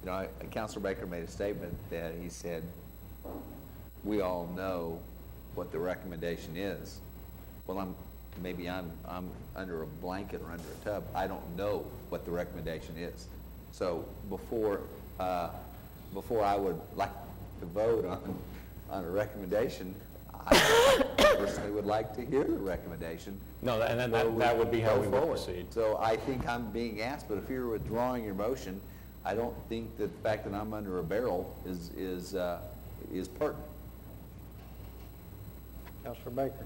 Councilor Baker made a statement that he said, we all know what the recommendation is. Well, maybe I'm under a blanket or under a tub. I don't know what the recommendation is. So before I would like to vote on a recommendation, I personally would like to hear the recommendation. No, and then that would be how we would proceed. So I think I'm being asked, but if you're withdrawing your motion, I don't think that the fact that I'm under a barrel is pertinent. Councilor Baker.